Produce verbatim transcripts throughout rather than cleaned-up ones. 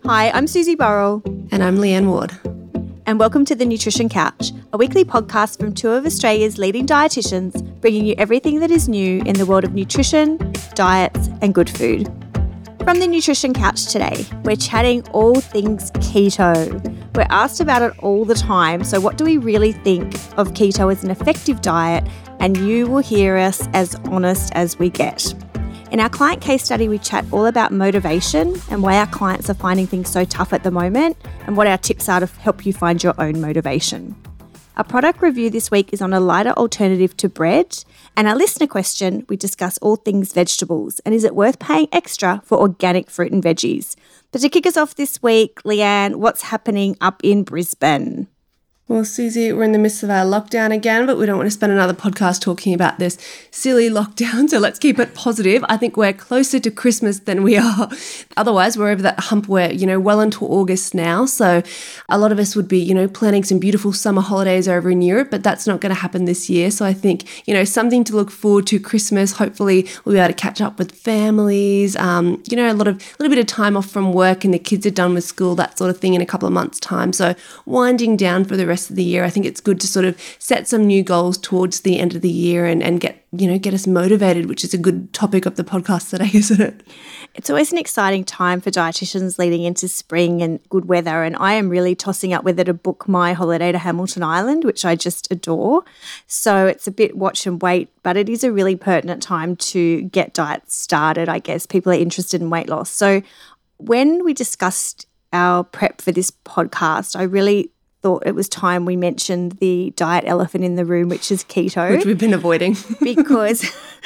Hi, I'm Susie Burrell. And I'm Leanne Ward. And welcome to The Nutrition Couch, a weekly podcast from two of Australia's leading dietitians, bringing you everything that is new in the world of nutrition, diets, and good food. From The Nutrition Couch today, we're chatting all things keto. We're asked about it all the time, so what do we really think of keto as an effective diet? And you will hear us as honest as we get. In our client case study, we chat all about motivation and why our clients are finding things so tough at the moment and what our tips are to help you find your own motivation. Our product review this week is on a lighter alternative to bread, and our listener question, we discuss all things vegetables and is it worth paying extra for organic fruit and veggies? But to kick us off this week, Leanne, what's happening up in Brisbane? Well, Susie, we're in the midst of our lockdown again, but we don't want to spend another podcast talking about this silly lockdown, so let's keep it positive. I think we're closer to Christmas than we are. Otherwise, we're over that hump where, you know, well into August now, so a lot of us would be, you know, planning some beautiful summer holidays over in Europe, but that's not going to happen this year. So I think, you know, something to look forward to Christmas. Hopefully we'll be able to catch up with families, um, you know, a lot of, a little bit of time off from work and the kids are done with school, that sort of thing in a couple of months' time. So winding down for the rest of the year. I think it's good to sort of set some new goals towards the end of the year and, and get, you know, get us motivated, which is a good topic of the podcast today, isn't it? It's always an exciting time for dietitians leading into spring and good weather. And I am really tossing up whether to book my holiday to Hamilton Island, which I just adore. So it's a bit watch and wait, but it is a really pertinent time to get diets started. I guess people are interested in weight loss. So when we discussed our prep for this podcast, I really thought it was time we mentioned the diet elephant in the room, which is keto. Which we've been avoiding. Because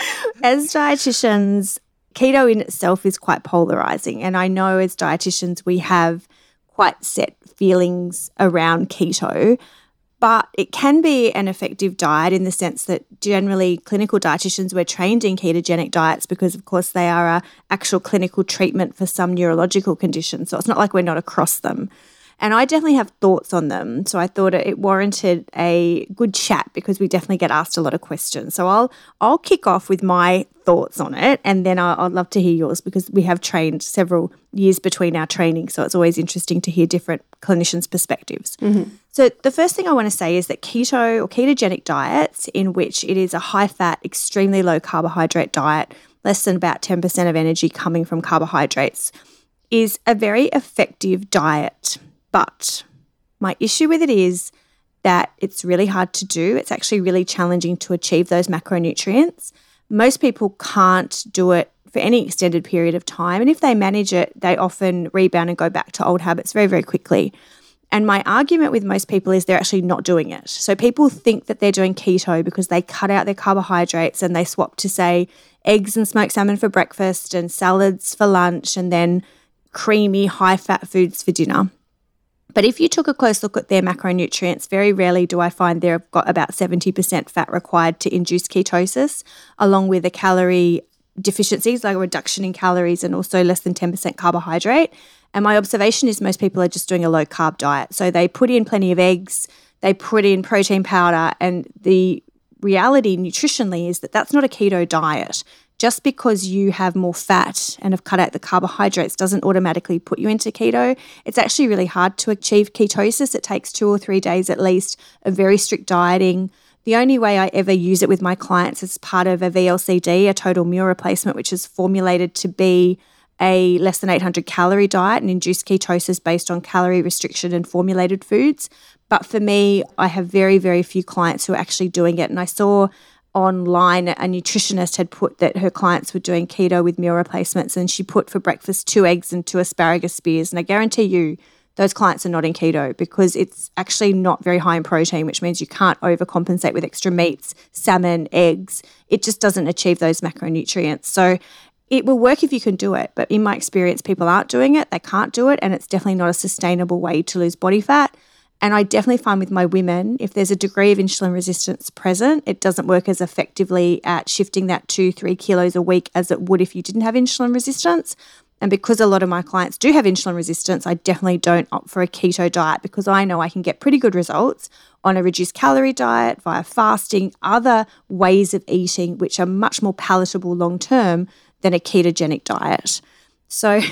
as dietitians, keto in itself is quite polarizing. And I know as dietitians, we have quite set feelings around keto, but it can be an effective diet in the sense that generally clinical dietitians, we're trained in ketogenic diets because, of course, they are an actual clinical treatment for some neurological conditions. So it's not like we're not across them. And I definitely have thoughts on them. So I thought it warranted a good chat because we definitely get asked a lot of questions. So I'll I'll kick off with my thoughts on it, and then I'll, I'd love to hear yours because we have trained several years between our training. So it's always interesting to hear different clinicians' perspectives. Mm-hmm. So the first thing I want to say is that keto or ketogenic diets, in which it is a high-fat, extremely low-carbohydrate diet, less than about ten percent of energy coming from carbohydrates, is a very effective diet. But my issue with it is that it's really hard to do. It's actually really challenging to achieve those macronutrients. Most people can't do it for any extended period of time. And if they manage it, they often rebound and go back to old habits very, very quickly. And my argument with most people is they're actually not doing it. So people think that they're doing keto because they cut out their carbohydrates and they swap to, say, eggs and smoked salmon for breakfast and salads for lunch and then creamy, high-fat foods for dinner. But if you took a close look at their macronutrients, very rarely do I find they've got about seventy percent fat required to induce ketosis, along with the calorie deficiencies, like a reduction in calories and also less than ten percent carbohydrate. And my observation is most people are just doing a low-carb diet. So they put in plenty of eggs, they put in protein powder, and the reality nutritionally is that that's not a keto diet. Just because you have more fat and have cut out the carbohydrates doesn't automatically put you into keto. It's actually really hard to achieve ketosis. It takes two or three days at least of very strict dieting. The only way I ever use it with my clients is part of a V L C D, a total meal replacement, which is formulated to be a less than eight hundred calorie diet and induce ketosis based on calorie restriction and formulated foods. But for me, I have very, very few clients who are actually doing it. And I saw online a nutritionist had put that her clients were doing keto with meal replacements, and she put for breakfast two eggs and two asparagus spears. And I guarantee you those clients are not in keto because it's actually not very high in protein, which means you can't overcompensate with extra meats, salmon, eggs. It just doesn't achieve those macronutrients. So it will work if you can do it. But in my experience, people aren't doing it. They can't do it. And it's definitely not a sustainable way to lose body fat. And I definitely find with my women, if there's a degree of insulin resistance present, it doesn't work as effectively at shifting that two, three kilos a week as it would if you didn't have insulin resistance. And because a lot of my clients do have insulin resistance, I definitely don't opt for a keto diet because I know I can get pretty good results on a reduced calorie diet, via fasting, other ways of eating, which are much more palatable long-term than a ketogenic diet. So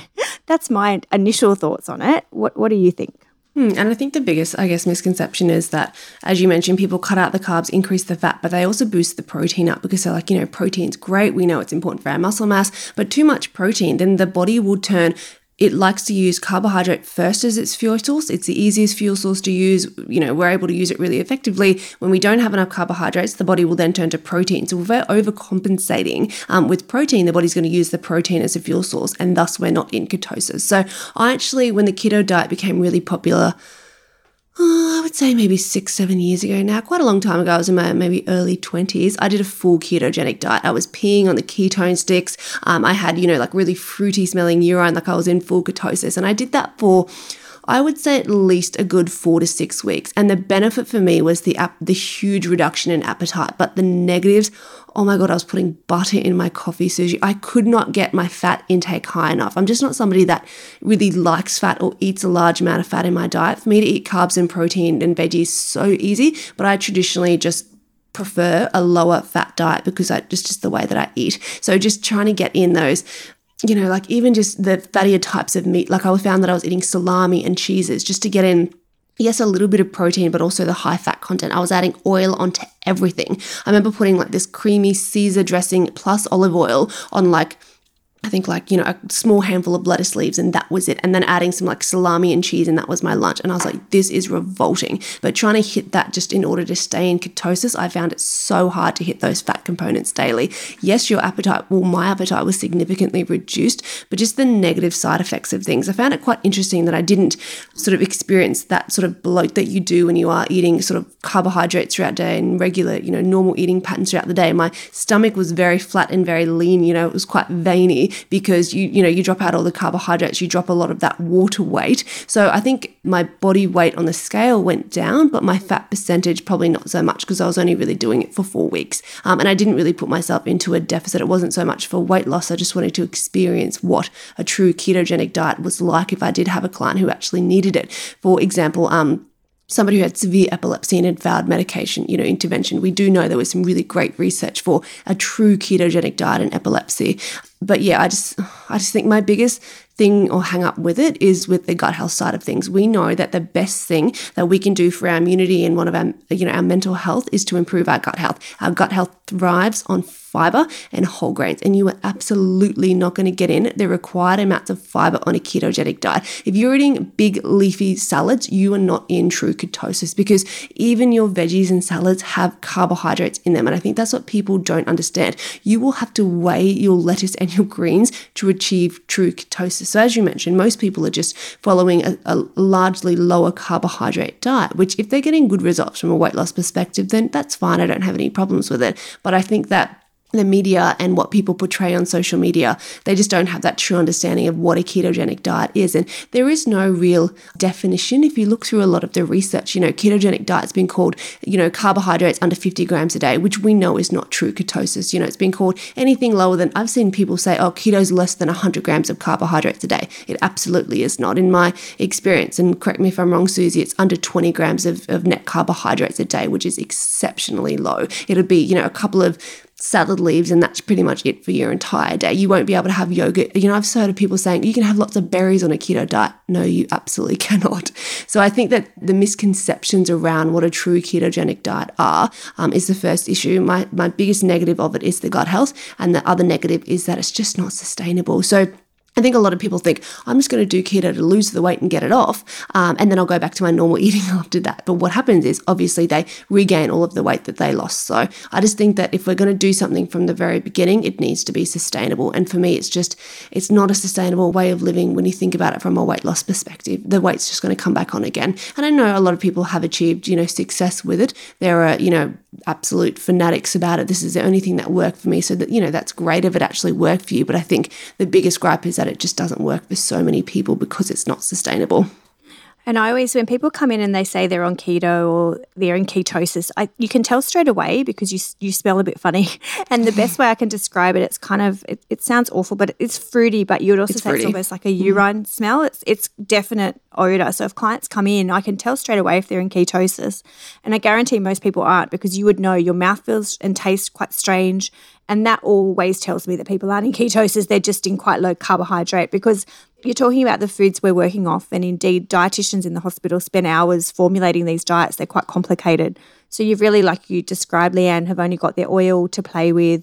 that's my initial thoughts on it. What What do you think? Hmm, and I think the biggest, I guess, misconception is that, as you mentioned, people cut out the carbs, increase the fat, but they also boost the protein up because they're like, you know, protein's great. We know it's important for our muscle mass, but too much protein, then the body will turn. It likes to use carbohydrate first as its fuel source. It's the easiest fuel source to use. You know, we're able to use it really effectively. When we don't have enough carbohydrates, the body will then turn to protein. So if we're overcompensating um, with protein, the body's going to use the protein as a fuel source, and thus we're not in ketosis. So I actually, when the keto diet became really popular, Oh, I would say maybe six, seven years ago now, quite a long time ago. I was in my maybe early twenties. I did a full ketogenic diet. I was peeing on the ketone sticks. Um, I had, you know, like really fruity smelling urine, like I was in full ketosis. And I did that for, I would say, at least a good four to six weeks. And the benefit for me was the ap- the huge reduction in appetite. But the negatives, oh my God, I was putting butter in my coffee, Susie. I could not get my fat intake high enough. I'm just not somebody that really likes fat or eats a large amount of fat in my diet. For me to eat carbs and protein and veggies is so easy, but I traditionally just prefer a lower fat diet because I just, just the way that I eat. So just trying to get in those, you know, like even just the fattier types of meat. Like I found that I was eating salami and cheeses just to get in, yes, a little bit of protein, but also the high fat content. I was adding oil onto everything. I remember putting like this creamy Caesar dressing plus olive oil on like, I think like, you know, a small handful of lettuce leaves, and that was it. And then adding some like salami and cheese, and that was my lunch. And I was like, this is revolting. But trying to hit that just in order to stay in ketosis, I found it so hard to hit those fat components daily. Yes, your appetite, well, my appetite was significantly reduced, but just the negative side effects of things. I found it quite interesting that I didn't sort of experience that sort of bloat that you do when you are eating sort of carbohydrates throughout the day and regular, you know, normal eating patterns throughout the day. My stomach was very flat and very lean, you know, it was quite veiny, because you you know you drop out all the carbohydrates, you drop a lot of that water weight. So I think my body weight on the scale went down, but my fat percentage probably not so much because I was only really doing it for four weeks. Um, and I didn't really put myself into a deficit. It wasn't so much for weight loss. I just wanted to experience what a true ketogenic diet was like if I did have a client who actually needed it. For example, um, somebody who had severe epilepsy and had failed medication, you know, intervention. We do know there was some really great research for a true ketogenic diet in epilepsy. But yeah, I just, I just think my biggest thing or hang up with it is with the gut health side of things. We know that the best thing that we can do for our immunity and one of our, you know, our mental health is to improve our gut health. Our gut health thrives on fiber and whole grains, and you are absolutely not going to get in the required amounts of fiber on a ketogenic diet. If you're eating big leafy salads, you are not in true ketosis because even your veggies and salads have carbohydrates in them. And I think that's what people don't understand. You will have to weigh your lettuce and your greens to achieve true ketosis. So as you mentioned, most people are just following a, a largely lower carbohydrate diet, which if they're getting good results from a weight loss perspective, then that's fine. I don't have any problems with it. But I think that the media and what people portray on social media, they just don't have that true understanding of what a ketogenic diet is. And there is no real definition. If you look through a lot of the research, you know, ketogenic diet's been called, you know, carbohydrates under fifty grams a day, which we know is not true ketosis. You know, it's been called anything lower than, I've seen people say, oh, keto's less than one hundred grams of carbohydrates a day. It absolutely is not. In my experience, and correct me if I'm wrong, Susie, it's under twenty grams of, of net carbohydrates a day, which is exceptionally low. It'll be, you know, a couple of salad leaves, and that's pretty much it for your entire day. You won't be able to have yogurt. You know, I've heard of people saying you can have lots of berries on a keto diet. No, you absolutely cannot. So I think that the misconceptions around what a true ketogenic diet are um, is the first issue. My my biggest negative of it is the gut health, and the other negative is that it's just not sustainable. So I think a lot of people think, I'm just going to do keto to lose the weight and get it off, um, and then I'll go back to my normal eating after that. But what happens is, obviously, they regain all of the weight that they lost. So I just think that if we're going to do something from the very beginning, it needs to be sustainable. And for me, it's just, it's not a sustainable way of living when you think about it from a weight loss perspective. The weight's just going to come back on again. And I know a lot of people have achieved, you know, success with it. There are, you know, absolute fanatics about it. This is the only thing that worked for me. So that, you know, that's great if it actually worked for you. But I think the biggest gripe is that it just doesn't work for so many people because it's not sustainable. And I always, when people come in and they say they're on keto or they're in ketosis, I, you can tell straight away because you you smell a bit funny. And the best way I can describe it, it's kind of, it, it sounds awful, but it's fruity, but you would also it's say fruity. It's almost like a urine mm. smell. It's it's definite odor. So if clients come in, I can tell straight away if they're in ketosis. And I guarantee most people aren't, because you would know your mouth feels and tastes quite strange. And that always tells me that people aren't in ketosis. They're just in quite low carbohydrate, because you're talking about the foods we're working off, and indeed dietitians in the hospital spend hours formulating these diets. They're quite complicated. So you've really, like you described, Leanne, have only got their oil to play with,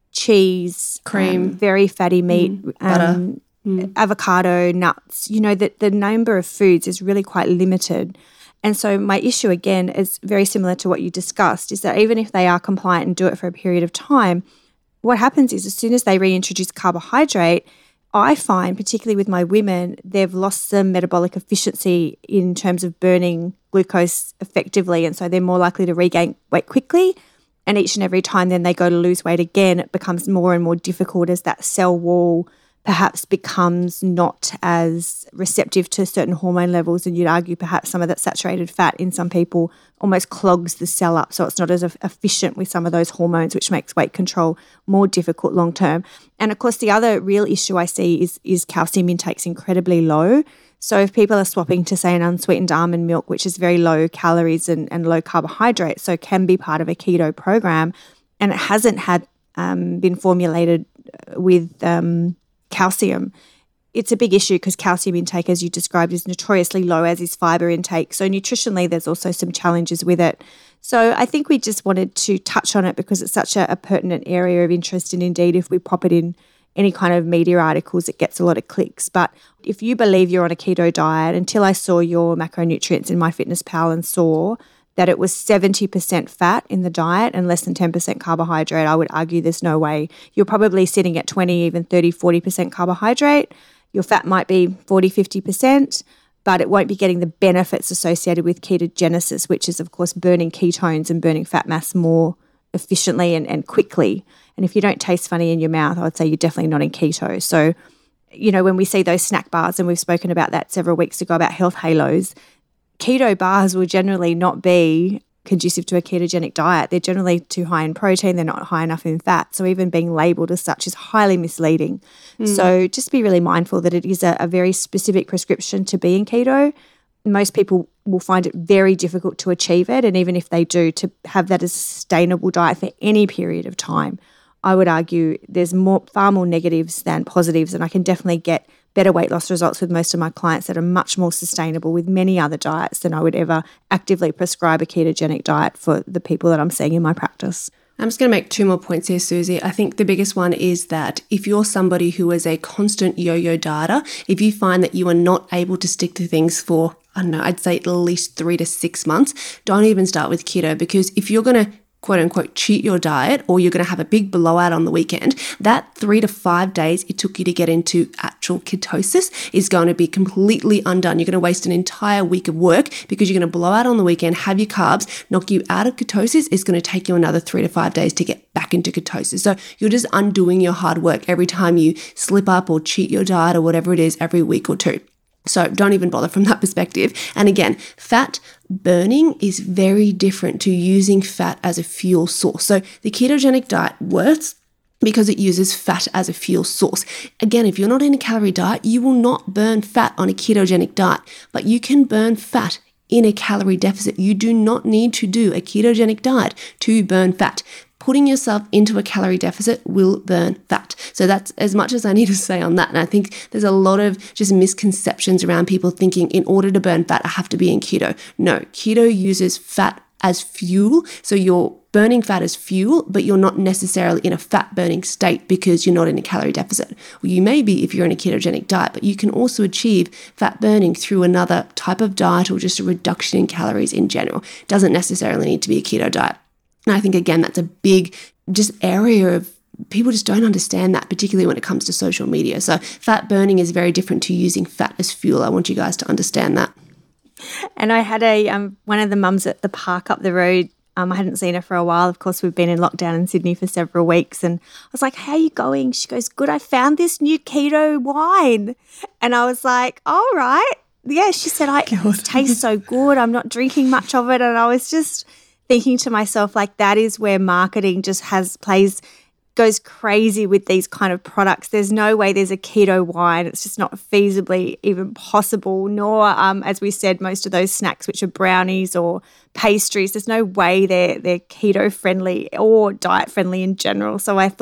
cheese, cream, um, very fatty meat, mm, butter, um, mm. avocado, nuts. You know, that the number of foods is really quite limited. And so my issue, again, is very similar to what you discussed, is that even if they are compliant and do it for a period of time, what happens is as soon as they reintroduce carbohydrate, I find, particularly with my women, they've lost some metabolic efficiency in terms of burning glucose effectively, and so they're more likely to regain weight quickly. And each and every time then they go to lose weight again, it becomes more and more difficult as that cell wall perhaps becomes not as receptive to certain hormone levels, and you'd argue perhaps some of that saturated fat in some people almost clogs the cell up, so it's not as efficient with some of those hormones, which makes weight control more difficult long term. And of course, the other real issue I see is, is calcium intake's incredibly low. So if people are swapping to, say, an unsweetened almond milk, which is very low calories and, and low carbohydrate, so can be part of a keto program, and it hasn't had um, been formulated with um, calcium, it's a big issue because calcium intake, as you described, is notoriously low, as is fibre intake. So nutritionally, there's also some challenges with it. So I think we just wanted to touch on it because it's such a, a pertinent area of interest, and indeed, if we pop it in any kind of media articles, it gets a lot of clicks. But if you believe you're on a keto diet, until I saw your macronutrients in MyFitnessPal and saw that it was seventy percent fat in the diet and less than ten percent carbohydrate, I would argue there's no way. You're probably sitting at twenty, even thirty, forty percent carbohydrate. Your fat might be forty, fifty percent, but it won't be getting the benefits associated with ketogenesis, which is, of course, burning ketones and burning fat mass more efficiently and, and quickly. And if you don't taste funny in your mouth, I would say you're definitely not in keto. So, you know, when we see those snack bars, and we've spoken about that several weeks ago about health halos, keto bars will generally not be conducive to a ketogenic diet. They're generally too high in protein. They're not high enough in fat. So even being labelled as such is highly misleading. Mm. So just be really mindful that it is a, a very specific prescription to be in keto. Most people will find it very difficult to achieve it. And even if they do, to have that as a sustainable diet for any period of time, I would argue there's more, far more negatives than positives. And I can definitely get better weight loss results with most of my clients that are much more sustainable with many other diets than I would ever actively prescribe a ketogenic diet for the people that I'm seeing in my practice. I'm just going to make two more points here, Susie. I think the biggest one is that if you're somebody who is a constant yo-yo dieter, if you find that you are not able to stick to things for, I don't know, I'd say at least three to six months, don't even start with keto, because if you're going to quote unquote cheat your diet, or you're going to have a big blowout on the weekend, that three to five days it took you to get into actual ketosis is going to be completely undone. You're going to waste an entire week of work because you're going to blow out on the weekend, have your carbs, knock you out of ketosis. It's going to take you another three to five days to get back into ketosis. So you're just undoing your hard work every time you slip up or cheat your diet or whatever it is every week or two. So don't even bother from that perspective. And again, fat burning is very different to using fat as a fuel source. So the ketogenic diet works because it uses fat as a fuel source. Again, if you're not in a calorie diet, you will not burn fat on a ketogenic diet, but you can burn fat in a calorie deficit. You do not need to do a ketogenic diet to burn fat. Putting yourself into a calorie deficit will burn fat. So that's as much as I need to say on that. And I think there's a lot of just misconceptions around people thinking in order to burn fat, I have to be in keto. No, keto uses fat as fuel. So you're burning fat as fuel, but you're not necessarily in a fat burning state because you're not in a calorie deficit. Well, you may be if you're in a ketogenic diet, but you can also achieve fat burning through another type of diet or just a reduction in calories in general. It doesn't necessarily need to be a keto diet. And I think, again, that's a big just area of people just don't understand that, particularly when it comes to social media. So fat burning is very different to using fat as fuel. I want you guys to understand that. And I had a um, one of the mums at the park up the road. Um, I hadn't seen her for a while. Of course, we've been in lockdown in Sydney for several weeks. And I was like, how are you going? She goes, good, I found this new keto wine. And I was like, all right. Yeah, she said, I, it tastes so good. I'm not drinking much of it. And I was just thinking to myself, like, that is where marketing just has plays goes crazy with these kind of products. There's no way there's a keto wine. It's just not feasibly even possible, nor, um, as we said, most of those snacks, which are brownies or pastries, there's no way they're, they're keto friendly or diet friendly in general. So I thought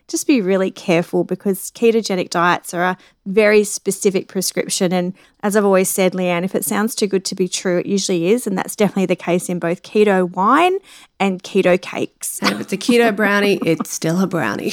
just be really careful because ketogenic diets are a very specific prescription. And as I've always said, Leanne, if it sounds too good to be true, it usually is. And that's definitely the case in both keto wine and keto cakes. And if it's a keto brownie, it's still a brownie.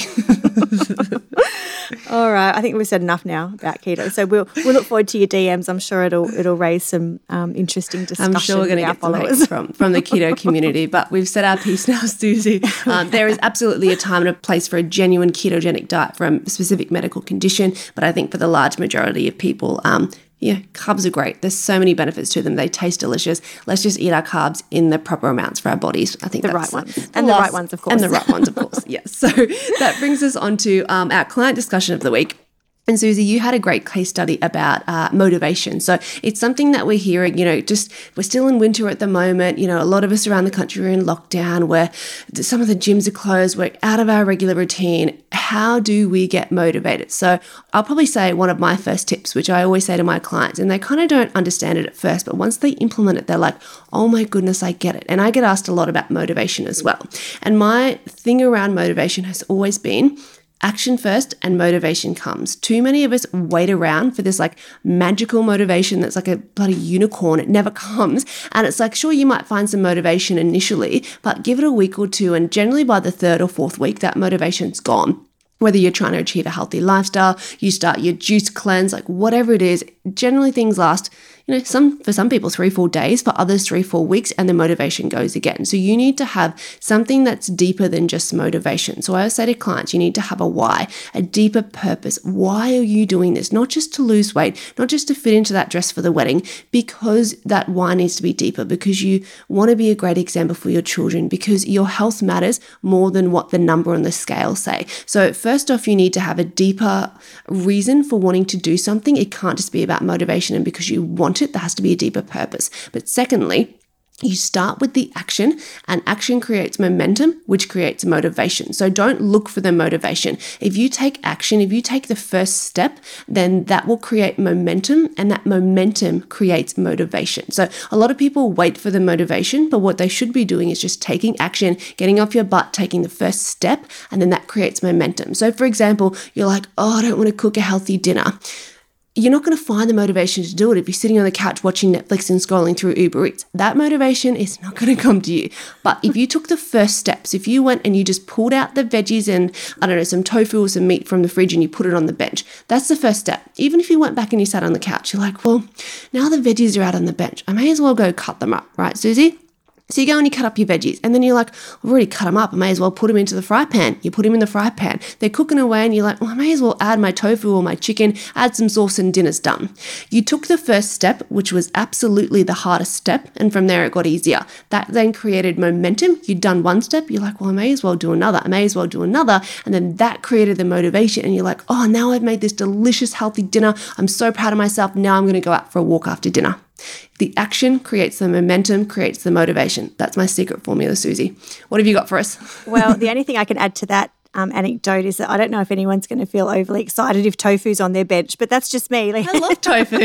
All right. I think we've said enough now about keto. So we'll we'll look forward to your D Ms. I'm sure it'll it'll raise some um, interesting discussion. I'm sure we're going to get some hate from, from the keto community, but we've said our piece now, Susie. Um, there is absolutely a time and a place for a genuine ketogenic diet for a specific medical condition, but I think for the large majority of people, um, yeah, carbs are great. There's so many benefits to them. They taste delicious. Let's just eat our carbs in the proper amounts for our bodies. I think the that's right ones. The and last, the right ones, of course. And the right ones, of course, yes. So that brings us on to um, our client discussion of the week. And Susie, you had a great case study about uh, motivation. So it's something that we're hearing, you know, just we're still in winter at the moment. You know, a lot of us around the country are in lockdown where some of the gyms are closed. We're out of our regular routine. How do we get motivated? So I'll probably say one of my first tips, which I always say to my clients, and they kind of don't understand it at first, but once they implement it, they're like, oh my goodness, I get it. And I get asked a lot about motivation as well. And my thing around motivation has always been action first and motivation comes. Too many of us wait around for this like magical motivation that's like a bloody unicorn. It never comes. And it's like, sure, you might find some motivation initially, but give it a week or two. And generally by the third or fourth week, that motivation's gone. Whether you're trying to achieve a healthy lifestyle, you start your juice cleanse, like whatever it is, generally things last, you know, some for some people three, four days, for others three, four weeks, and the motivation goes again. So you need to have something that's deeper than just motivation. So I always say to clients, you need to have a why, a deeper purpose. Why are you doing this? Not just to lose weight, not just to fit into that dress for the wedding, because that why needs to be deeper, because you want to be a great example for your children, because your health matters more than what the number on the scale say. So first off, you need to have a deeper reason for wanting to do something. It can't just be about motivation and because you want it, there has to be a deeper purpose. But secondly, you start with the action, and action creates momentum, which creates motivation. So don't look for the motivation. If you take action, if you take the first step, then that will create momentum, and that momentum creates motivation. So a lot of people wait for the motivation, but what they should be doing is just taking action, getting off your butt, taking the first step, and then that creates momentum. So for example, you're like, oh, I don't want to cook a healthy dinner. You're not going to find the motivation to do it if you're sitting on the couch watching Netflix and scrolling through Uber Eats. That motivation is not going to come to you. But if you took the first steps, if you went and you just pulled out the veggies and, I don't know, some tofu or some meat from the fridge and you put it on the bench, that's the first step. Even if you went back and you sat on the couch, you're like, well, now the veggies are out on the bench. I may as well go cut them up, right, Susie? So you go and you cut up your veggies, and then you're like, I've already cut them up. I may as well put them into the fry pan. You put them in the fry pan. They're cooking away, and you're like, well, I may as well add my tofu or my chicken, add some sauce, and dinner's done. You took the first step, which was absolutely the hardest step, and from there it got easier. That then created momentum. You'd done one step. You're like, well, I may as well do another. I may as well do another. And then that created the motivation, and you're like, oh, now I've made this delicious, healthy dinner. I'm so proud of myself. Now I'm going to go out for a walk after dinner. The action creates the momentum, creates the motivation. That's my secret formula, Susie. What have you got for us? Well, the only thing I can add to that um, anecdote is that I don't know if anyone's going to feel overly excited if tofu's on their bench, but that's just me. I love tofu.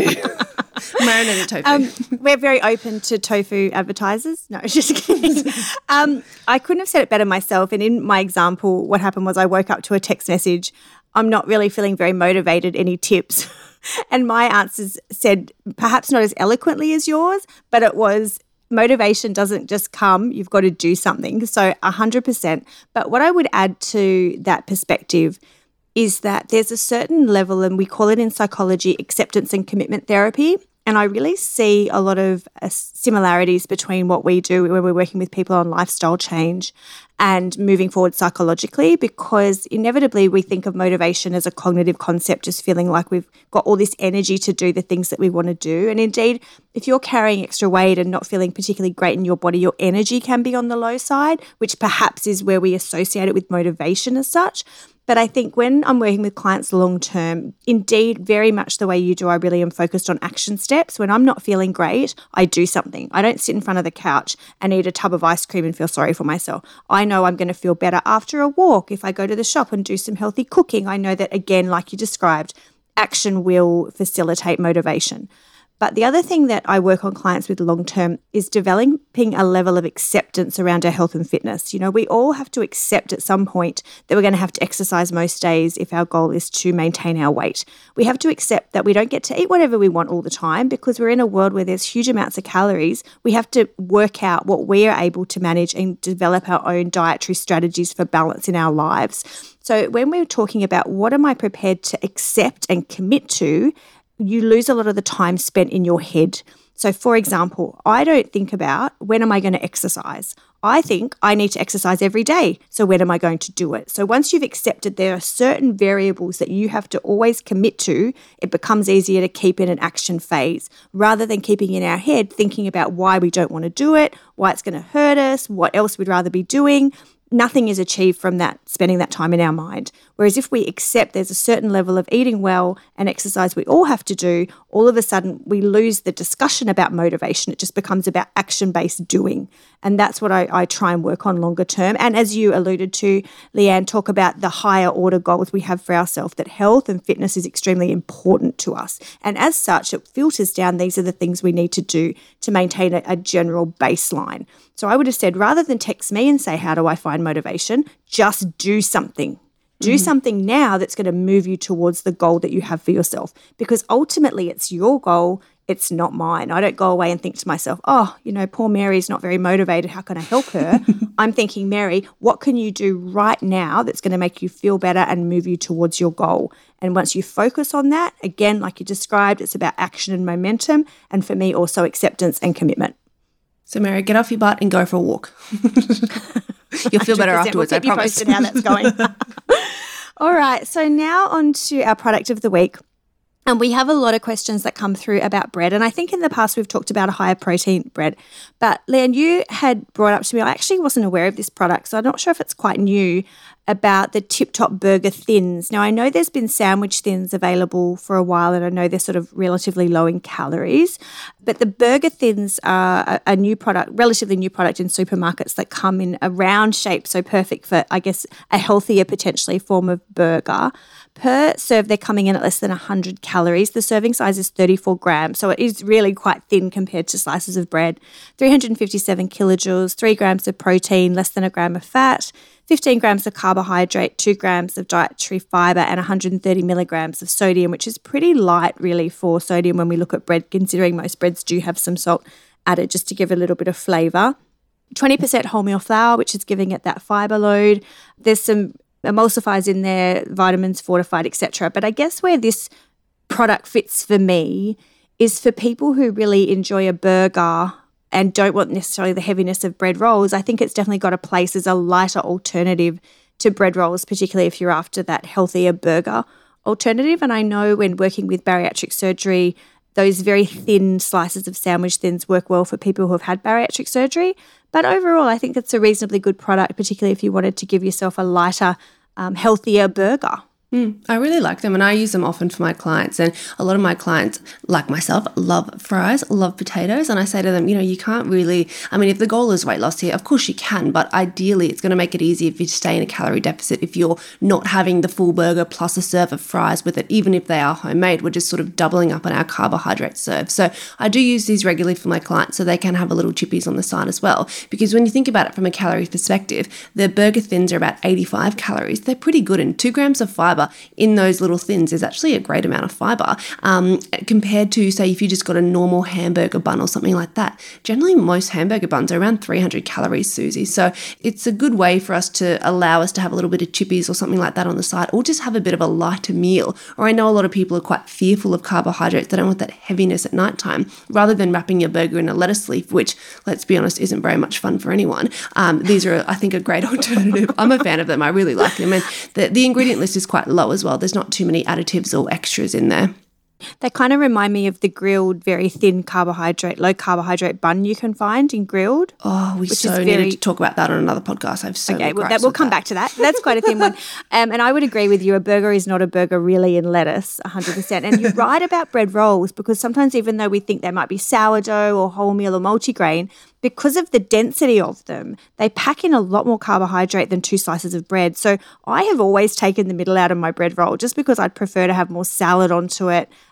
Marinated tofu. Um, we're very open to tofu advertisers. No, just kidding. um, I couldn't have said it better myself. And in my example, what happened was I woke up to a text message. I'm not really feeling very motivated. Any tips? And my answers said, perhaps not as eloquently as yours, but it was, motivation doesn't just come, you've got to do something. So one hundred percent. But what I would add to that perspective is that there's a certain level, and we call it in psychology acceptance and commitment therapy. And I really see a lot of uh, similarities between what we do when we're working with people on lifestyle change and moving forward psychologically, because inevitably we think of motivation as a cognitive concept, just feeling like we've got all this energy to do the things that we want to do. And indeed, if you're carrying extra weight and not feeling particularly great in your body, your energy can be on the low side, which perhaps is where we associate it with motivation as such. But I think when I'm working with clients long term, indeed, very much the way you do, I really am focused on action steps. When I'm not feeling great, I do something. I don't sit in front of the couch and eat a tub of ice cream and feel sorry for myself. I know I'm going to feel better after a walk. If I go to the shop and do some healthy cooking, I know that, again, like you described, action will facilitate motivation. But the other thing that I work on clients with long term is developing a level of acceptance around our health and fitness. You know, we all have to accept at some point that we're going to have to exercise most days if our goal is to maintain our weight. We have to accept that we don't get to eat whatever we want all the time because we're in a world where there's huge amounts of calories. We have to work out what we are able to manage and develop our own dietary strategies for balance in our lives. So when we're talking about what am I prepared to accept and commit to, you lose a lot of the time spent in your head. So for example, I don't think about when am I going to exercise? I think I need to exercise every day. So when am I going to do it? So once you've accepted there are certain variables that you have to always commit to, it becomes easier to keep in an action phase rather than keeping in our head thinking about why we don't want to do it, why it's going to hurt us, what else we'd rather be doing. Nothing is achieved from that, spending that time in our mind. Whereas if we accept there's a certain level of eating well and exercise we all have to do, all of a sudden we lose the discussion about motivation. It just becomes about action-based doing. And that's what I, I try and work on longer term. And as you alluded to, Leanne, talk about the higher order goals we have for ourselves, that health and fitness is extremely important to us. And as such, it filters down, these are the things we need to do to maintain a, a general baseline. So I would have said, rather than text me and say, how do I find motivation? Just do something. Do mm-hmm. something now that's going to move you towards the goal that you have for yourself, because ultimately it's your goal. It's not mine. I don't go away and think to myself, oh, you know, poor Mary's not very motivated. How can I help her? I'm thinking, Mary, what can you do right now that's going to make you feel better and move you towards your goal? And once you focus on that, again, like you described, it's about action and momentum. And for me, also acceptance and commitment. So, Mary, get off your butt and go for a walk. You'll feel better afterwards, we'll keep I promise. You posted how that's going. All right. So now on to our product of the week. And we have a lot of questions that come through about bread. And I think in the past we've talked about a higher protein bread. But Leanne, you had brought up to me, I actually wasn't aware of this product, so I'm not sure if it's quite new, about the Tip Top Burger Thins. Now, I know there's been sandwich thins available for a while, and I know they're sort of relatively low in calories. But the Burger Thins are a, a new product, relatively new product in supermarkets that come in a round shape, so perfect for, I guess, a healthier potentially form of burger. Per serve, they're coming in at less than one hundred calories. The serving size is thirty-four grams, so it is really quite thin compared to slices of bread. three hundred fifty-seven kilojoules, three grams of protein, less than a gram of fat, fifteen grams of carbohydrate, two grams of dietary fibre, and one hundred thirty milligrams of sodium, which is pretty light really for sodium when we look at bread, considering most breads do have some salt added just to give a little bit of flavour. twenty percent wholemeal flour, which is giving it that fibre load. There's some emulsifiers in there, vitamins, fortified, et cetera. But I guess where this product fits for me is for people who really enjoy a burger and don't want necessarily the heaviness of bread rolls. I think it's definitely got a place as a lighter alternative to bread rolls, particularly if you're after that healthier burger alternative. And I know when working with bariatric surgery, those very thin slices of sandwich thins work well for people who have had bariatric surgery. But overall, I think it's a reasonably good product, particularly if you wanted to give yourself a lighter, um, healthier burger. Mm, I really like them, and I use them often for my clients. And a lot of my clients, like myself, love fries, love potatoes. And I say to them, you know, you can't really, I mean, if the goal is weight loss here, of course you can, but ideally it's going to make it easier if you stay in a calorie deficit if you're not having the full burger plus a serve of fries with it, even if they are homemade. We're just sort of doubling up on our carbohydrate serve. So I do use these regularly for my clients so they can have a little chippies on the side as well. Because when you think about it from a calorie perspective, the burger thins are about eighty-five calories. They're pretty good, and two grams of fibre in those little thins is actually a great amount of fibre um, compared to, say, if you just got a normal hamburger bun or something like that. Generally, most hamburger buns are around three hundred calories, Susie. So it's a good way for us to allow us to have a little bit of chippies or something like that on the side, or just have a bit of a lighter meal. Or I know a lot of people are quite fearful of carbohydrates. They don't want that heaviness at nighttime. Rather than wrapping your burger in a lettuce leaf, which, let's be honest, isn't very much fun for anyone, um, these are, I think, a great alternative. I'm a fan of them. I really like them. And the, the ingredient list is quite low as well. There's not too many additives or extras in there. They kind of remind me of the grilled, very thin carbohydrate, low carbohydrate bun you can find in grilled. Oh, we so very... needed to talk about that on another podcast. I've so okay, well, that, we'll come that. back to that. That's quite a thin one. Um, and I would agree with you. A burger is not a burger really in lettuce, one hundred percent. And you're right about bread rolls, because sometimes even though we think they might be sourdough or wholemeal or multigrain, because of the density of them, they pack in a lot more carbohydrate than two slices of bread. So I have always taken the middle out of my bread roll just because I'd prefer to have more salad onto it.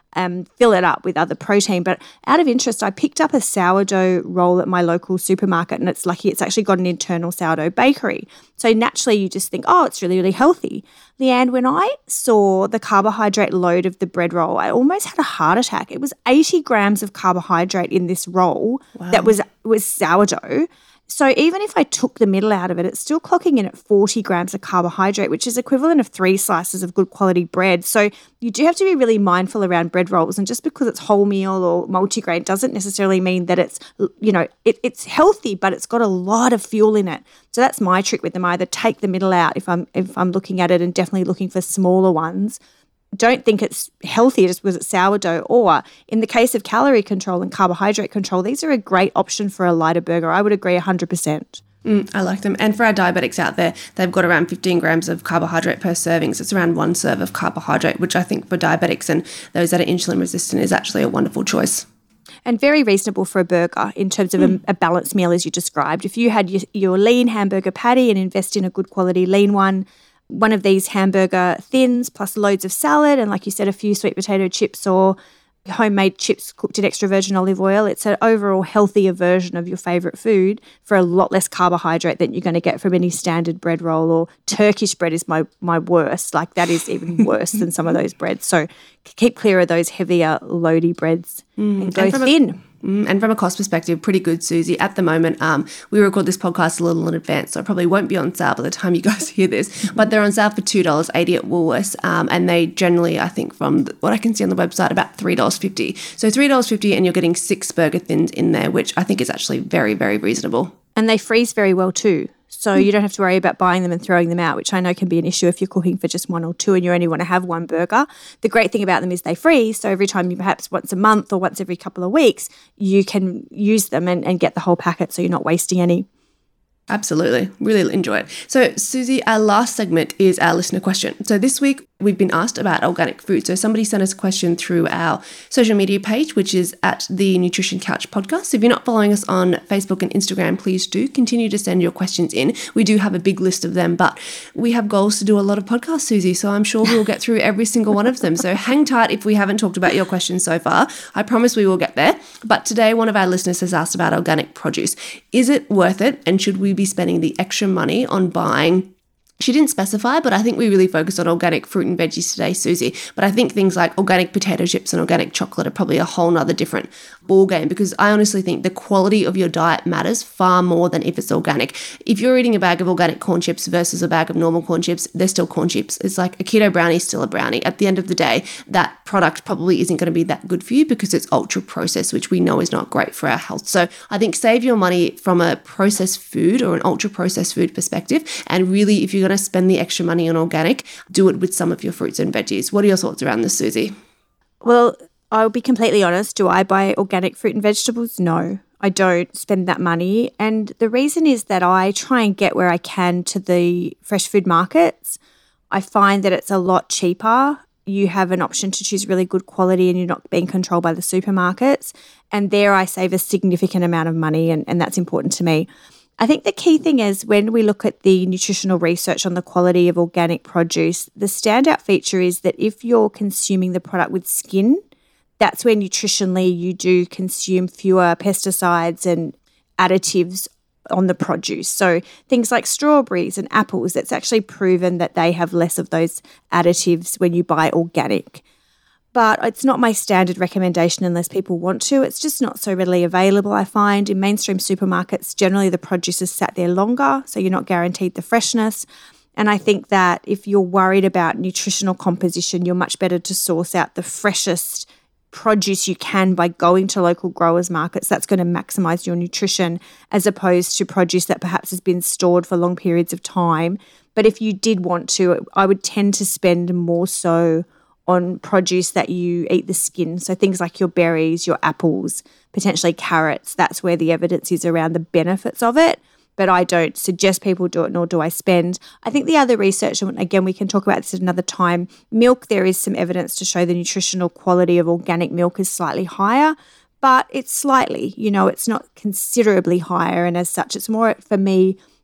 um, fill it up with other protein. But out of interest, I picked up a sourdough roll at my local supermarket, and it's lucky it's actually got an internal sourdough bakery. So naturally you just think, oh, it's really, really healthy. Leanne, when I saw the carbohydrate load of the bread roll, I almost had a heart attack. It was eighty grams of carbohydrate in this roll Wow. that was was sourdough. So even if I took the middle out of it, it's still clocking in at forty grams of carbohydrate, which is equivalent of three slices of good quality bread. So you do have to be really mindful around bread rolls. And just because it's wholemeal or multigrain doesn't necessarily mean that it's, you know, it, it's healthy, but it's got a lot of fuel in it. So that's my trick with them. I either take the middle out if I'm if I'm looking at it and definitely looking for smaller ones. Don't think it's healthy just because it's sourdough, or in the case of calorie control and carbohydrate control, these are a great option for a lighter burger. I would agree one hundred percent. Mm, I like them. And for our diabetics out there, they've got around fifteen grams of carbohydrate per serving. So it's around one serve of carbohydrate, which I think for diabetics and those that are insulin resistant is actually a wonderful choice. And very reasonable for a burger in terms of mm. a, a balanced meal, as you described. If you had your, your lean hamburger patty and invest in a good quality lean one, one of these hamburger thins plus loads of salad and, like you said, a few sweet potato chips or homemade chips cooked in extra virgin olive oil, it's an overall healthier version of your favourite food for a lot less carbohydrate than you're going to get from any standard bread roll. Or Turkish bread is my, my worst. Like, that is even worse than some of those breads. So keep clear of those heavier, loady breads mm. and go and thin. A- And from a cost perspective, pretty good, Susie. At the moment, um, we record this podcast a little in advance, so it probably won't be on sale by the time you guys hear this, but they're on sale for two dollars eighty at Woolworths, um, and they generally, I think from what I can see on the website, about three dollars fifty. So three dollars fifty and you're getting six burger thins in there, which I think is actually very, very reasonable. And they freeze very well too. So you don't have to worry about buying them and throwing them out, which I know can be an issue if you're cooking for just one or two and you only want to have one burger. The great thing about them is they freeze. So every time you perhaps once a month or once every couple of weeks, you can use them and, and get the whole packet so you're not wasting any. Absolutely. Really enjoy it. So, Susie, our last segment is our listener question. So this week we've been asked about organic food. So somebody sent us a question through our social media page, which is at the Nutrition Couch Podcast. If you're not following us on Facebook and Instagram, please do continue to send your questions in. We do have a big list of them, but we have goals to do a lot of podcasts, Susie, so I'm sure we'll get through every single one of them. So hang tight if we haven't talked about your questions so far. I promise we will get there. But today, one of our listeners has asked about organic produce. Is it worth it, and should we be spending the extra money on buying? She didn't specify, but I think we really focused on organic fruit and veggies today, Susie. But I think things like organic potato chips and organic chocolate are probably a whole nother different ballgame, because I honestly think the quality of your diet matters far more than if it's organic. If you're eating a bag of organic corn chips versus a bag of normal corn chips, they're still corn chips. It's like a keto brownie is still a brownie. At the end of the day, that product probably isn't going to be that good for you because it's ultra processed, which we know is not great for our health. So I think save your money from a processed food or an ultra processed food perspective, and really, if you're going to spend the extra money on organic, do it with some of your fruits and veggies. What are your thoughts around this, Susie? Well, I'll be completely honest. Do I buy organic fruit and vegetables? No, I don't spend that money. And the reason is that I try and get where I can to the fresh food markets. I find that it's a lot cheaper. You have an option to choose really good quality and you're not being controlled by the supermarkets. And there I save a significant amount of money, and, and that's important to me. I think the key thing is when we look at the nutritional research on the quality of organic produce, the standout feature is that if you're consuming the product with skin, that's where nutritionally you do consume fewer pesticides and additives on the produce. So things like strawberries and apples, it's actually proven that they have less of those additives when you buy organic. But it's not my standard recommendation unless people want to. It's just not so readily available, I find. In mainstream supermarkets, generally the produce is sat there longer, so you're not guaranteed the freshness. And I think that if you're worried about nutritional composition, you're much better to source out the freshest produce you can by going to local growers markets. That's going to maximize your nutrition, as opposed to produce that perhaps has been stored for long periods of time. But if you did want to, I would tend to spend more so on produce that you eat the skin. So things like your berries, your apples, potentially carrots. That's where the evidence is around the benefits of it. But I don't suggest people do it, nor do I spend. I think the other research, and again, we can talk about this at another time, milk, there is some evidence to show the nutritional quality of organic milk is slightly higher, but it's slightly, you know, it's not considerably higher. And as such, it's more, for me,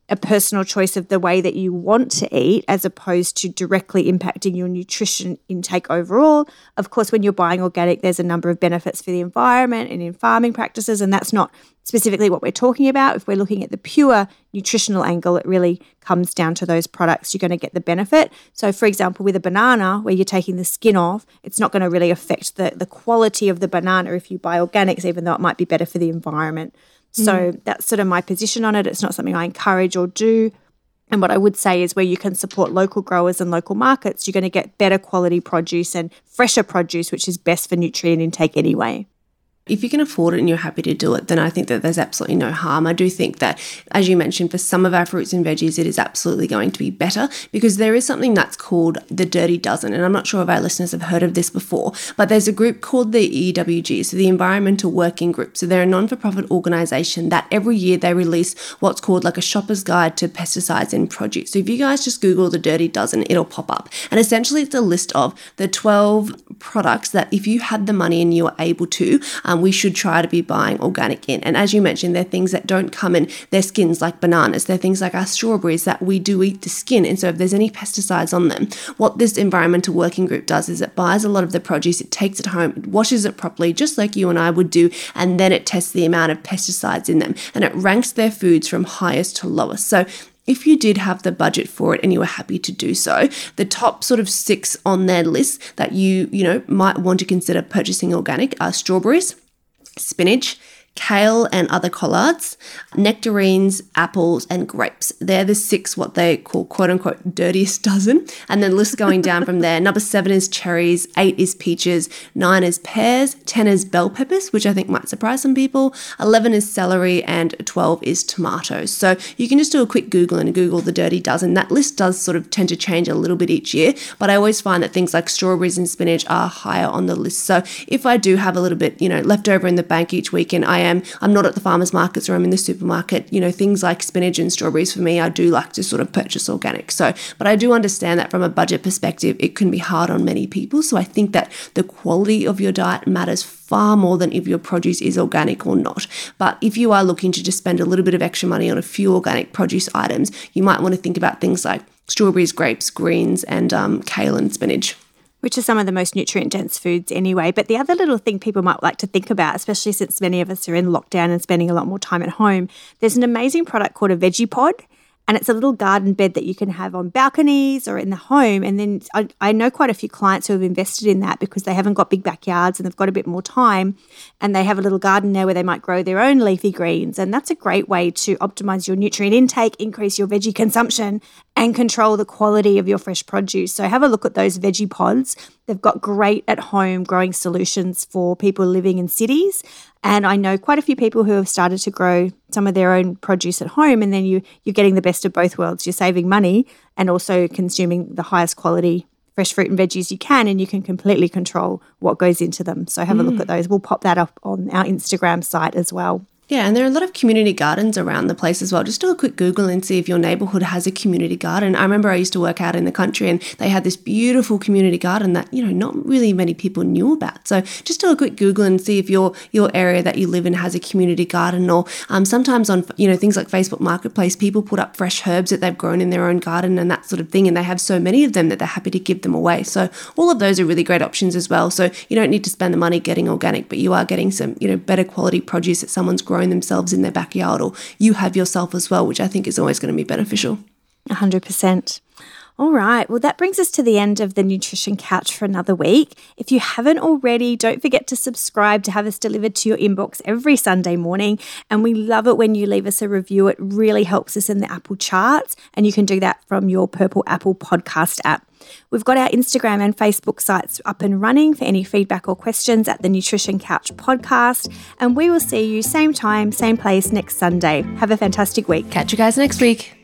a personal choice of the way that you want to eat as opposed to directly impacting your nutrition intake overall. Of course, when you're buying organic, there's a number of benefits for the environment and in farming practices, and that's not specifically what we're talking about. If we're looking at the pure nutritional angle, it really comes down to those products. You're going to get the benefit. So, for example, with a banana, where you're taking the skin off, it's not going to really affect the, the quality of the banana if you buy organics, even though it might be better for the environment. So mm. that's sort of my position on it. It's not something I encourage or do. And what I would say is where you can support local growers and local markets, you're going to get better quality produce and fresher produce, which is best for nutrient intake anyway. If you can afford it and you're happy to do it, then I think that there's absolutely no harm. I do think that, as you mentioned, for some of our fruits and veggies, it is absolutely going to be better because there is something that's called the Dirty Dozen. And I'm not sure if our listeners have heard of this before, but there's a group called the E W G, so the Environmental Working Group. So they're a non-for-profit organisation that every year they release what's called like a shopper's guide to pesticides in produce. So if you guys just Google the Dirty Dozen, it'll pop up. And essentially it's a list of the twelve products that if you had the money and you were able to, um, we should try to be buying organic in. And as you mentioned, they're things that don't come in their skins like bananas. They're things like our strawberries that we do eat the skin. And so if there's any pesticides on them, what this environmental working group does is it buys a lot of the produce, it takes it home, it washes it properly, just like you and I would do, and then it tests the amount of pesticides in them. And it ranks their foods from highest to lowest. So if you did have the budget for it and you were happy to do so, the top sort of six on their list that you, you know, might want to consider purchasing organic are strawberries, spinach, kale and other collards, nectarines, apples, and grapes. They're the six what they call quote-unquote dirtiest dozen. And then list going down from there. Number seven is cherries, eight is peaches, nine is pears, ten is bell peppers, which I think might surprise some people, eleven is celery, and twelve is tomatoes. So you can just do a quick Google and Google the dirty dozen. That list does sort of tend to change a little bit each year, but I always find that things like strawberries and spinach are higher on the list. So if I do have a little bit, you know, left over in the bank each weekend, I am, I'm not at the farmers markets or I'm in the supermarket, you know, things like spinach and strawberries for me, I do like to sort of purchase organic. So, but I do understand that from a budget perspective, it can be hard on many people. So I think that the quality of your diet matters far more than if your produce is organic or not. But if you are looking to just spend a little bit of extra money on a few organic produce items, you might want to think about things like strawberries, grapes, greens, and um, kale and spinach. Which are some of the most nutrient-dense foods anyway. But the other little thing people might like to think about, especially since many of us are in lockdown and spending a lot more time at home, there's an amazing product called a Veggie Pod. And it's a little garden bed that you can have on balconies or in the home. And then I, I know quite a few clients who have invested in that because they haven't got big backyards and they've got a bit more time. And they have a little garden there where they might grow their own leafy greens. And that's a great way to optimize your nutrient intake, increase your veggie consumption, and control the quality of your fresh produce. So have a look at those Veggie Pods. They've got great at-home growing solutions for people living in cities. And I know quite a few people who have started to grow some of their own produce at home, and then you, you're getting the best of both worlds. You're saving money and also consuming the highest quality fresh fruit and veggies you can, and you can completely control what goes into them. So have mm. a look at those. We'll pop that up on our Instagram site as well. Yeah, and there are a lot of community gardens around the place as well. Just do a quick Google and see if your neighbourhood has a community garden. I remember I used to work out in the country and they had this beautiful community garden that, you know, not really many people knew about. So just do a quick Google and see if your your area that you live in has a community garden. Or um, sometimes on, you know, things like Facebook Marketplace, people put up fresh herbs that they've grown in their own garden and that sort of thing. And they have so many of them that they're happy to give them away. So all of those are really great options as well. So you don't need to spend the money getting organic, but you are getting some, you know, better quality produce that someone's grown themselves in their backyard, or you have yourself as well, which I think is always going to be beneficial. one hundred percent. All right. Well, that brings us to the end of the Nutrition Couch for another week. If you haven't already, don't forget to subscribe to have us delivered to your inbox every Sunday morning. And we love it when you leave us a review. It really helps us in the Apple charts. And you can do that from your Purple Apple podcast app. We've got our Instagram and Facebook sites up and running for any feedback or questions at the Nutrition Couch podcast. And we will see you same time, same place next Sunday. Have a fantastic week. Catch you guys next week.